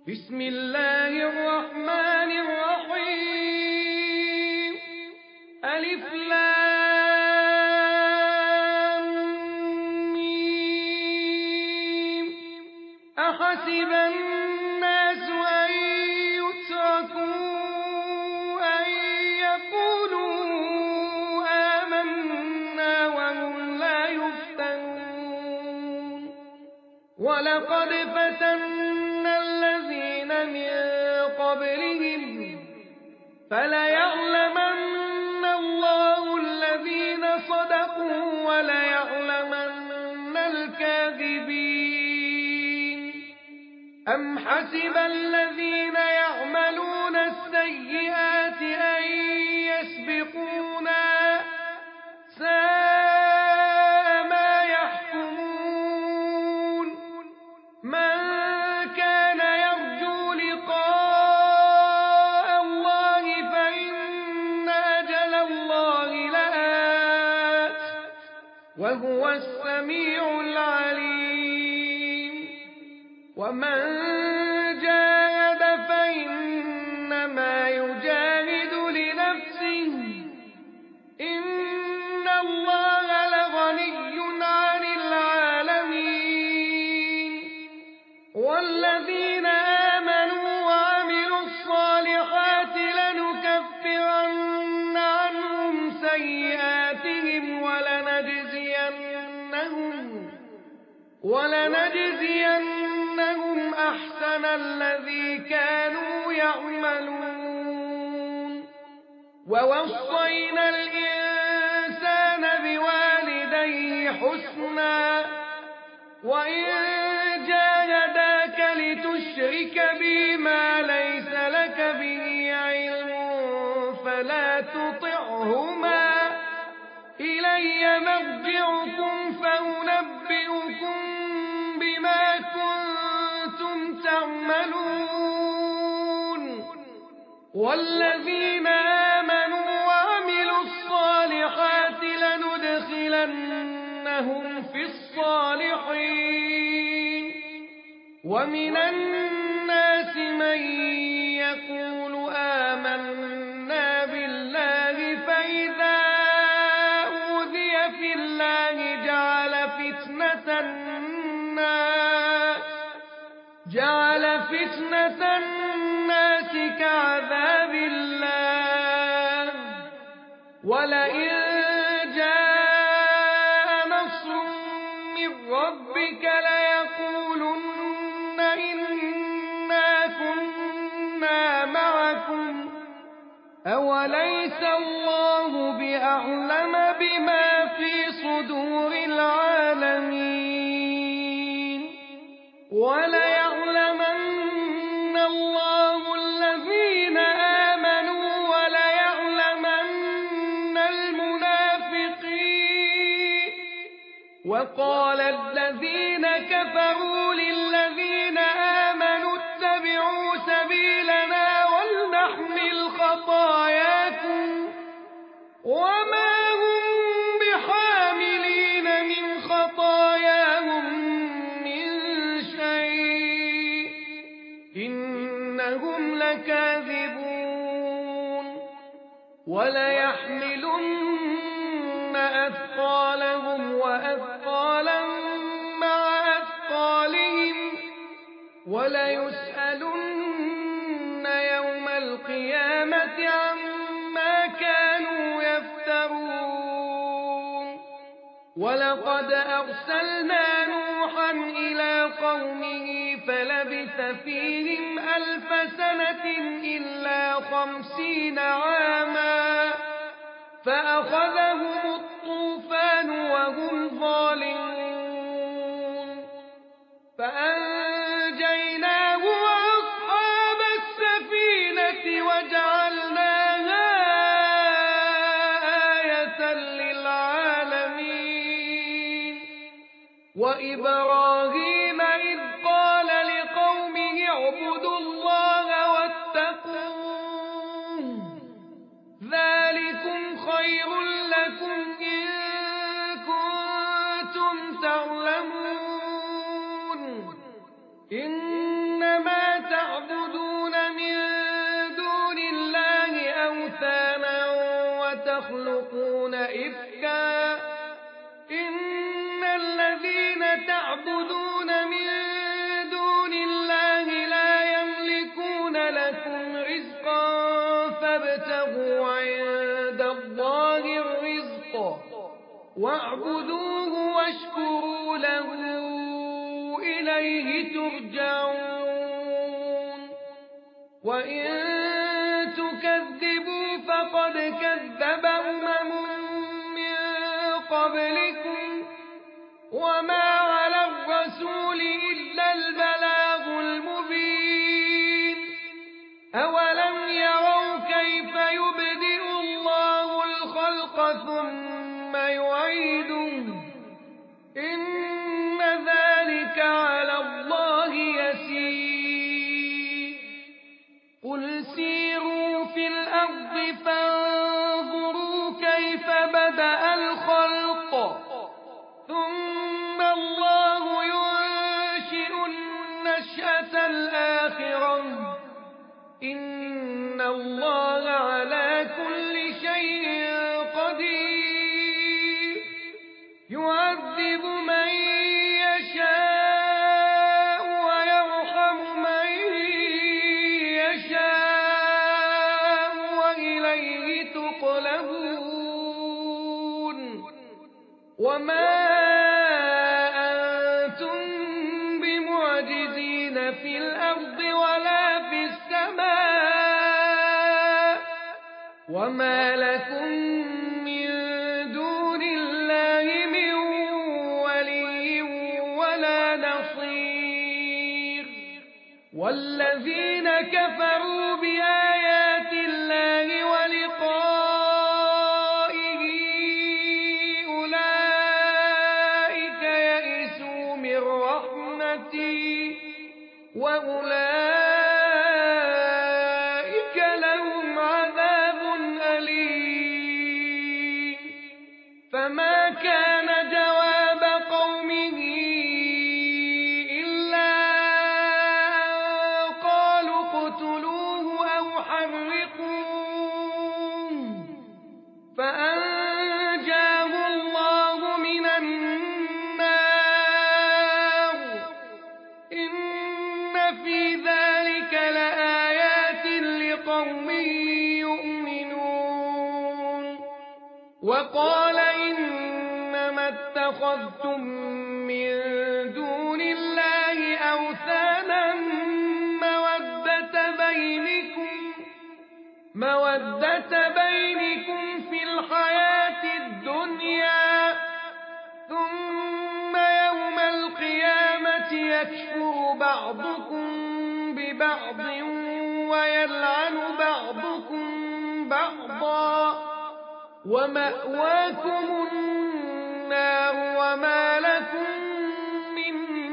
بسم الله الرحمن الرحيم ألف لام ميم أحسب الناس أن يتركوا أن يقولوا آمنا وهم لا يفتنون ولقد فتنا الذين من قبلهم فليعلمن الله الذين صدقوا وليعلمن الكاذبين أم حسب الذين يعملون السيئات أن يسبقونا ساء ما يحكمون من كان يرجو لقاء الله فإن أجل الله لآت وهو السميع العليم ومن جاهد فإنما يجاهد لنفسه إن الله لغني عن العالمين والذين آمنوا وعملوا الصالحات لنكفرن عنهم سيئاتهم ولنجزينهم أحسن الذي كانوا يعملون ووصينا الإنسان بوالديه حسنا وإن جاهداك لتشرك بي ما ليس لك به علم فلا تطعهما إلي مرجعكم فأنبئكم بما كنتم تعملون والذين آمنوا وعملوا الصالحات لندخلنهم في الصالحين ومن الناس من يقول آمنا بالله فإذا أوذي في الله جعل فتنة الناس كعذاب الله ولئن جاء نصر من ربك ليقولن إنا كنا معكم أوليس الله بأعلم بما في صدور العالمين وليعلمن الله الذين آمنوا وليعلمن المنافقين وقال الذين كفروا للذين آمنوا اتبعوا سبيلنا ولنحمل خطاياكم وما هم بحاملين من خطاياهم من شيء إنهم لكاذبون وليحملن أثقالهم وأثقالا مع أثقالهم وليسألن يوم القيامة عما كانوا يفترون ولقد أرسلنا نوحا إلى قومه فلبث فيهم 1000 سنة إلا 50 عاما فأخذهم الطوفان وهم ظالمون فأنجيناه وأصحاب السفينة وجعلناها آية للعالمين وإبراهيم إذ قال لقومه اعبدوا الله واتقوه ذلكم خير لكم إن كنتم تعلمون إنما تعبدون وتخلقون إفكا إن الذين تعبدون من دون الله لا يملكون لكم رزقا فابتغوا عند الله الرزق واعبدوه واشكروا له إليه ترجعون وإن تكذبوا فقد كذب من قبلكم وما على الرسول إلا البلاغ المبين أولم يروا كيف يبدئ الله الخلق ثم يعيده إن ذلك على الله يسير قل سيروا في الأرض فانظروا كيف بدأ الخلق ثم الله ينشئ النشأة الآخرة إن الله على كل شيء قدير يعذب من يشاء ويرحم من يشاء وإليه تقلبون وما أنتم بمعجزين في الأرض ولا في السماء وما لكم من دون الله من ولي ولا نصير والذين كفروا بآيات الله ولقائه أولئك يئسوا من رحمتي وأولئك لهم عذاب أليم فما كان جواب قومه إلا أن قالوا اقتلوه أو حرقوه فأنجاه الله من النار إن في ذلك لآيات لقوم يؤمنون وقال إنما اتخذتم من دون الله أوثانا مودة بينكم في الحياة الدنيا ثم يوم القيامة يكفر بعضكم ببعض ويلعن بعضكم بعضا ومأواكم النار وما لكم من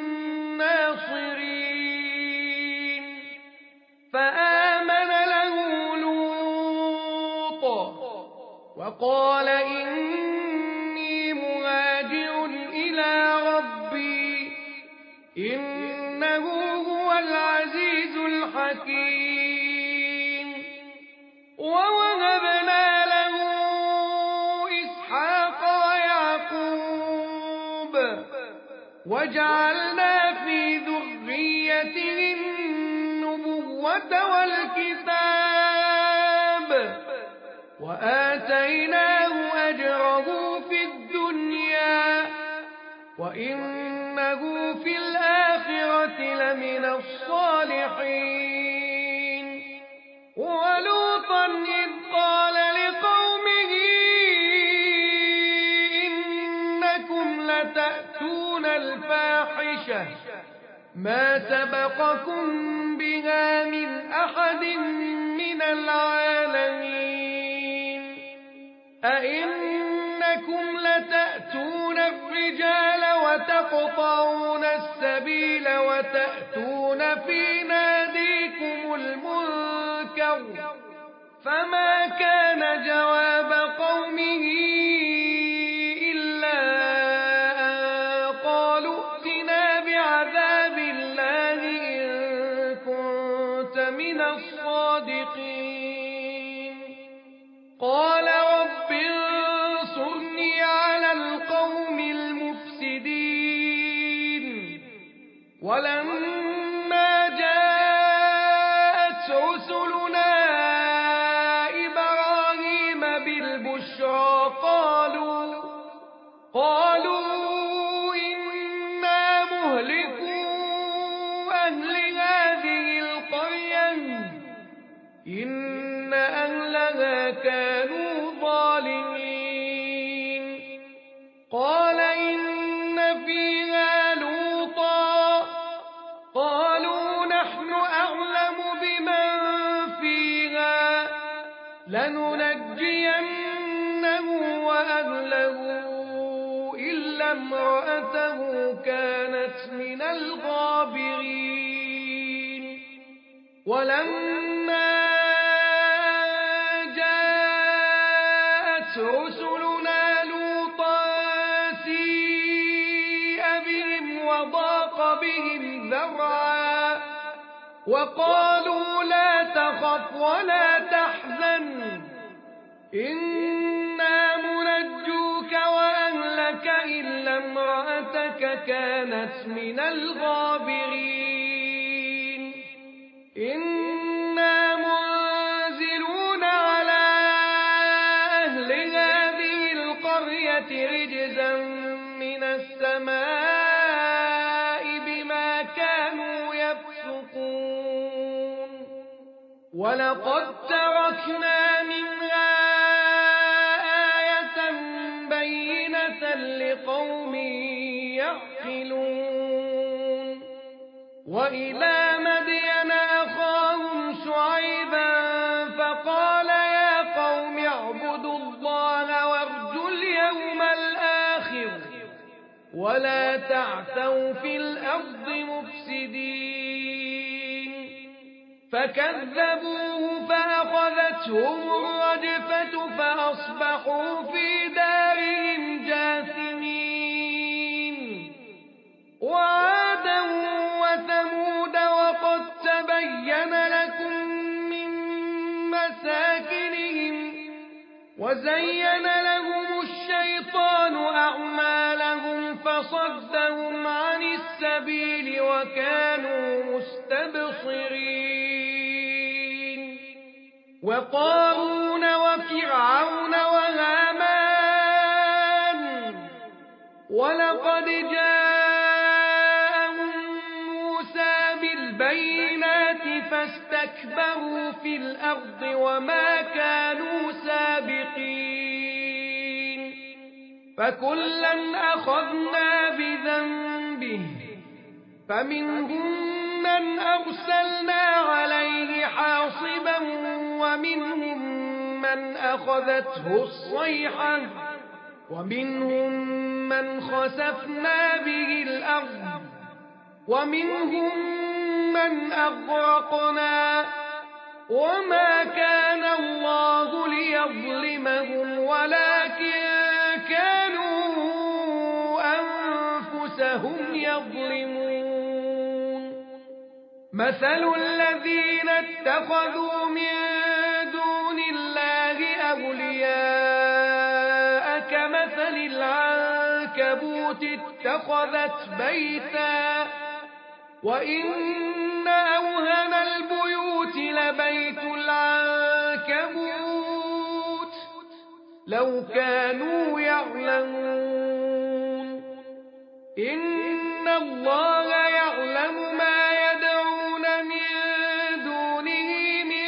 ناصرين فآمن له لوط وقال إني مهاجر إلى ربي إنه هو العزيز الحكيم ووهبنا له إسحاق ويعقوب وجعلنا في ذريته النبوة والكتاب وآتيناه أجره في الدنيا وإنه في الآخرة لمن الصالحين ولوطا إذ قال لقومه إنكم لتأتون الفاحشة ما سبقكم بها من أحد من العالمين أئنكم لتأتون الرجال وتقطعون السبيل وتأتون في ناديكم المنكر فما كان جواب قومه إلا أن قالوا ائتنا بعذاب الله إن كنت من الصادقين قال رب ولما جاءت رسلنا إبراهيم بالبشرى قالوا إنا مهلكو أهل هذه القرية إن أهلها كانوا ظالمين قال إن فيها لوطا قالوا نحن أعلم بمن فيها لننجينه وأهله إلا امرأته كانت من الغابرين ولما جاءت رسلنا لوطا سيء بهم وضاق بهم ذرعا وقالوا لا تخف ولا تحزن إنا منجوك وأهلك إلا امرأتك كانت من الغابرين إنا منزلون على أهل هذه القرية رجزا من السماء بما كانوا يفسقون ولقد تركنا منها آية بينة لقوم يعقلون وإلى مدين أخاهم شعيبا فقال يا قوم اعبدوا الله وارجوا اليوم الآخر ولا تعثوا في الأرض مفسدين فكذبوه فأخذتهم الرجفة فأصبحوا في دارهم جاثمين وعادا وثمود وقد تبين لكم من مساكنهم وزين لهم الشيطان أعمالهم فصدهم عن السبيل وكانوا مستبصرين وقارون وفرعون وهامان ولقد جاءهم موسى بالبينات فاستكبروا في الأرض وما كانوا سابقين فكلا أخذنا بذنبه فمنهم من أرسلنا عليه حاصبا ومنهم من أخذته الصيحة ومنهم من خسفنا به الأرض ومنهم من أغرقنا وما كان الله ليظلمهم ولكن كانوا أنفسهم يظلمون مثل الذين اتخذوا من دون الله أولياء كمثل العنكبوت اتخذت بيتا وإن أوهن البيوت لبيت العنكبوت لو كانوا يعلمون إن الله يعلم ما يدعون من دونه من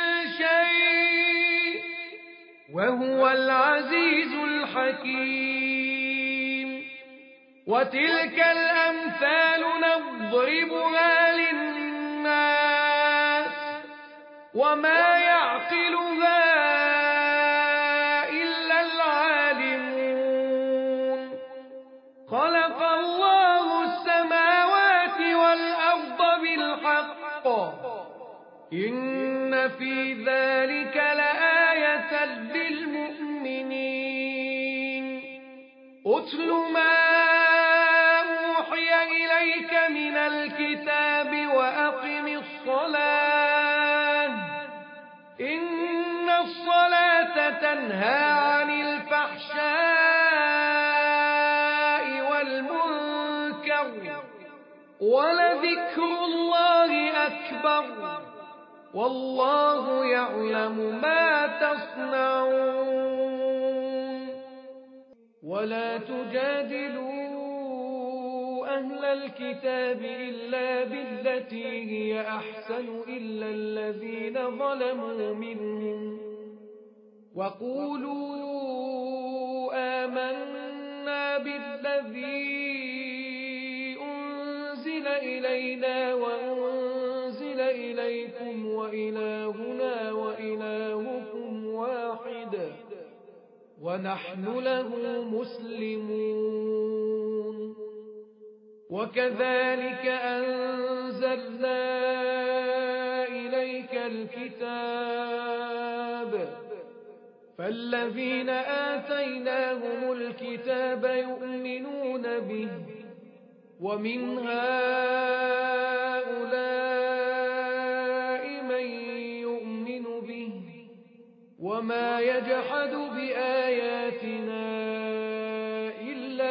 شيء وهو العزيز الحكيم وتلك الأمثال نضربها للناس وما يعقلها إلا العالمون خلق الله السماوات والأرض بالحق إن في ذلك لآية للمؤمنين أتل ما أوحي إليك من الكتاب وأقم الصلاة إن الصلاة تنهى عن الفحشاء والمنكر ولذكر الله أكبر والله يعلم ما تصنعون ولا تجادلوا أهل الكتاب إلا بالتي هي أحسن إلا الذين ظلموا منهم وقولوا آمنا بالذي أنزل إلينا وأنزل إليكم وإلهنا وإلهكم واحد ونحن له مسلمون وكذلك أنزلنا إليك الكتاب فالذين آتيناهم الكتاب يؤمنون به ومن هؤلاء من يؤمن به وما يجحد بآياتنا إلا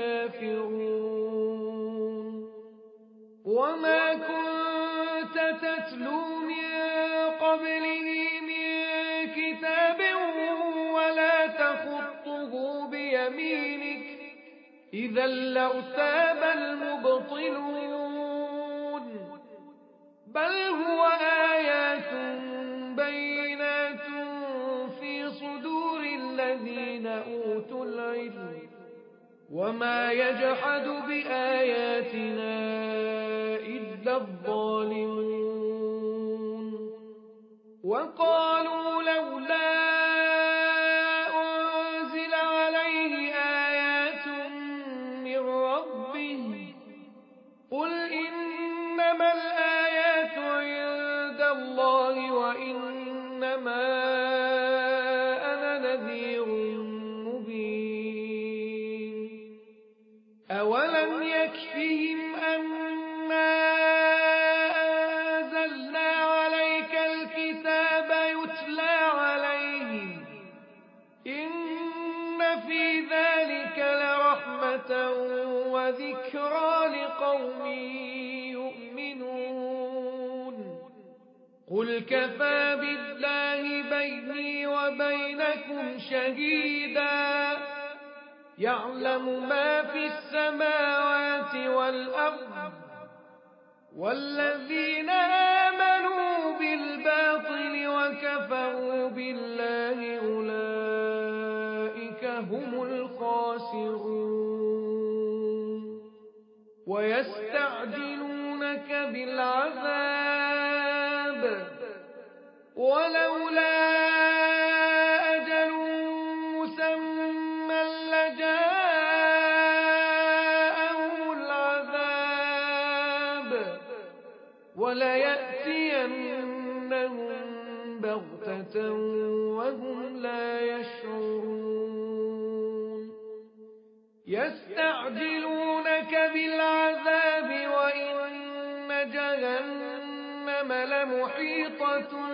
الكافرون وما كنت تتلو من قبله من كتاب ولا تخطه بيمينك إذا لارتاب المبطلون بل هو آيات بينات في صدور الذين أوتوا العلم وما يجحد بآياتنا إلا الظالمون وقالوا لولا أنزل عليه آيات من ربه قل إنما الآيات عند الله وإنما أنا نذير مبين أولم يكفهم أنا أنزلنا عليك الكتاب يتلى عليهم إن في ذلك لرحمة وذكرى لقوم يؤمنون قل كفى بالله بيني وبينكم شهيدا يعلم ما في السماوات والأرض والذين آمنوا بالباطل وكفروا بالله أولئك هم الخاسرون ويستعجلونك بالعذاب ولولا أجل مسمى لجاءهم العذاب وليأتينهم بغتة وهم لا يشعرون يستعجلونك بالعذاب وإن جهنم لمحيطة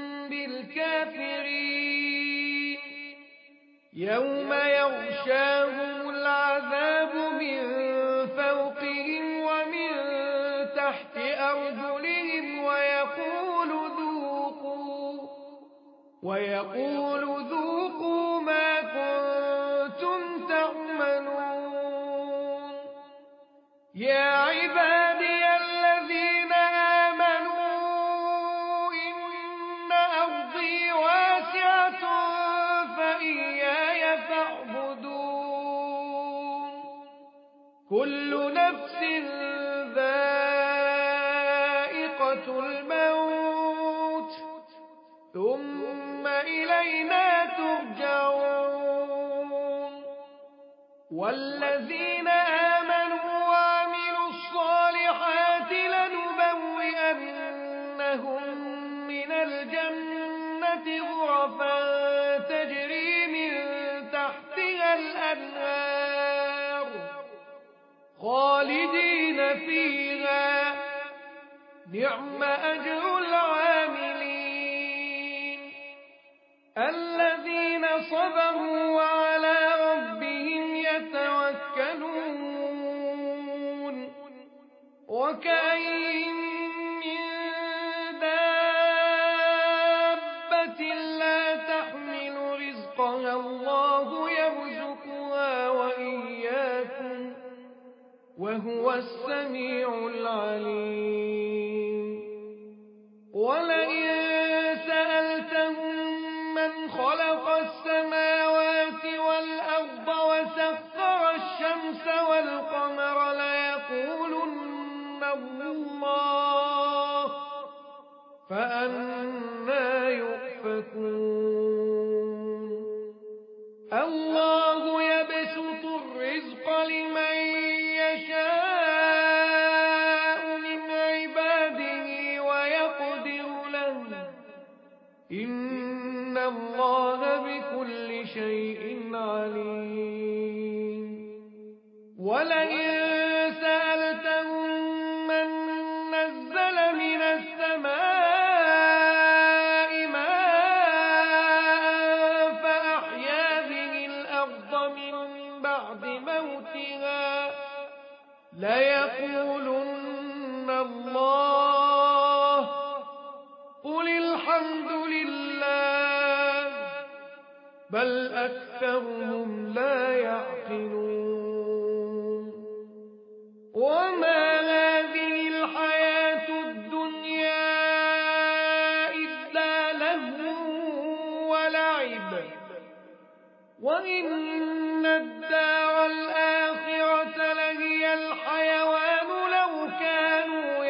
بالكافرين يوم يغشاهم العذاب من فوقهم ومن تحت أرجلهم ويقول ذوقوا ما كنتم تعملون يا عبادي الذين آمنوا إن أرضي واسعة فإياي فاعبدون كل نفس ذائقة الموت ثم إلينا ترجعون والذين آمنوا وعملوا الصالحات لنبوئنهم من الجنة غرفا تجري من تحتها الأنهار خالدين فيها نعم أجر العاملين الذين صبروا وعلى ربهم يتوكلون وكأين من دابة لا تحمل رزقها الله يرزقها وإياكم وهو السميع العليم ولئن سألتهم من خلق السماوات والأرض وسخر الشمس والقمر ليقولن الله فأنى يؤفكون الله يبسط الرزق لمن يشاء من عباده ويقدر له إن الله بكل شيء عليم ولئن سألتهم من نزل من السماء ماء فأحيا به الأرض من بعد موتها ليقولن الله قل الحمد لله بل أكثرهم لا يعقلون وما هذه الحياة الدنيا إلا لهو ولعب وإن الدار الآخرة لهي الحيوان لو كانوا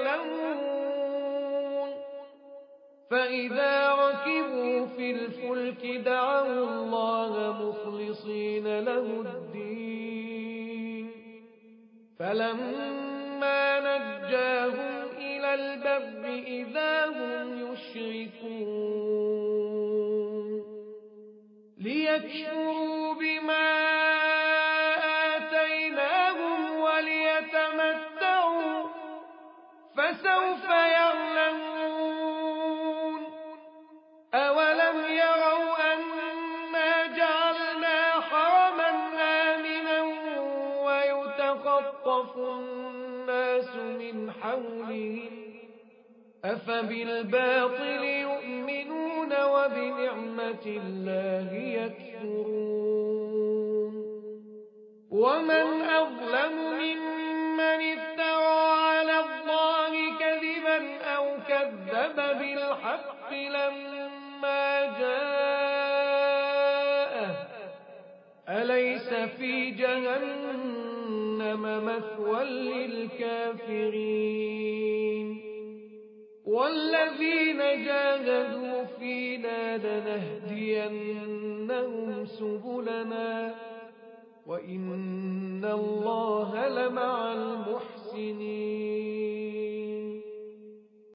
يعلمون فإذا ركبوا في الفلك دعوا الله مخلصين له الدين فلما نجاهم إلى البر إذا هم يشركون ليكفروا بما آتيناهم وليتمتعوا فسوف يعلمون أولم يروا أنا جعلنا حرما آمنا ويتخطف الناس من حولهم أفبالباطل يؤمنون وبنعمة الله يكفرون ومن أظلم ممن افترى على الله كذبا أو كذب بالحق لما جاءه أليس في جهنم مثوى للكافرين والذين جاهدوا فينا لنهدينهم سبلنا وإن الله لمع المحسنين